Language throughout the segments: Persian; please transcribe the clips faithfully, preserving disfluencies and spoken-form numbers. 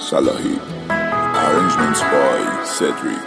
Salahi. Arrangements by Cedric.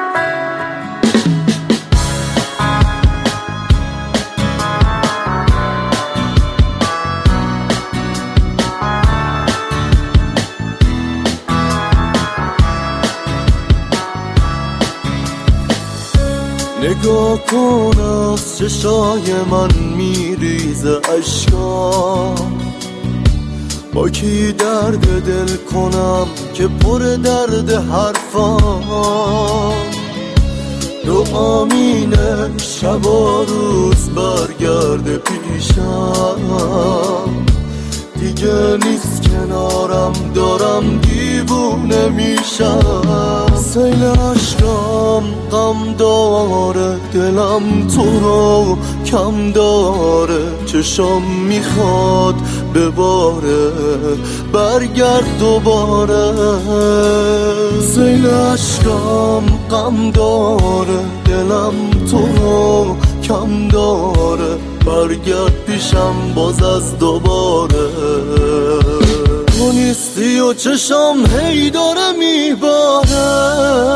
نگاه کن از چشای من میریزه اشکا، با کی درد دل کنم که پر درد حرفام. دعا مینه شب و روز برگرده پیشم، دیگه نیست کنارم دارم دیوونه میشم. سیل عشقم غم داره دلم تو رو کم داره، چشم میخواد بباره برگرد دوباره. سیل عشقم غم داره دلم تو رو کم داره، برگرد پیشم باز از دوباره. تو نیستی و چشم هی داره میباره،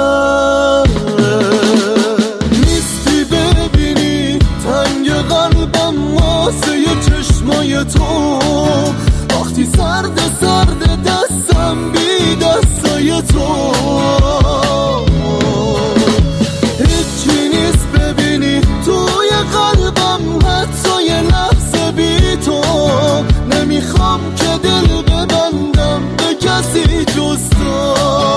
نیستی ببینی تنگ قلبم واسه چشمای تو، وقتی سرد سرد دستم بی دستای تو. هیچی نیست ببینی توی قلبم حتی یه لحظه بی تو، نمیخوام که دل ببندم به کسی جز تو.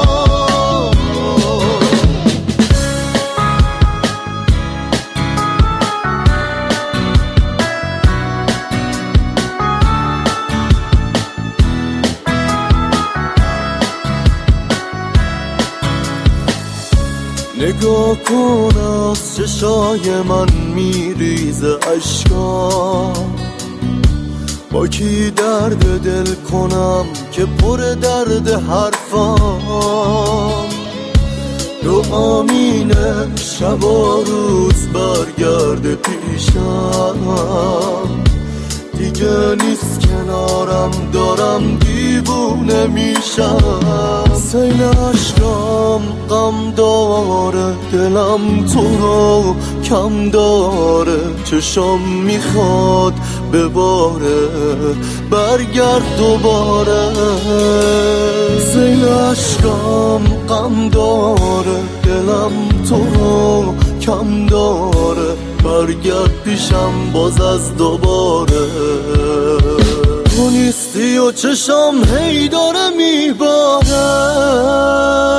نگاه کن از چشای من میریزه اشکا، با کی درد دل کنم که پر درد حرفام. دعا مینه شب و روز برگرده پیشم، دیگه نیست کنارم دارم دیوونه میشم. سیل عشقم غم داره دلم تو رو کم داره، چشم میخواد بباره برگرد دوباره. سیل عشقم غم داره دلم تو رو کم داره، برگرد پیشم باز از دوباره. تو نیستی و چشم هی داره میباره،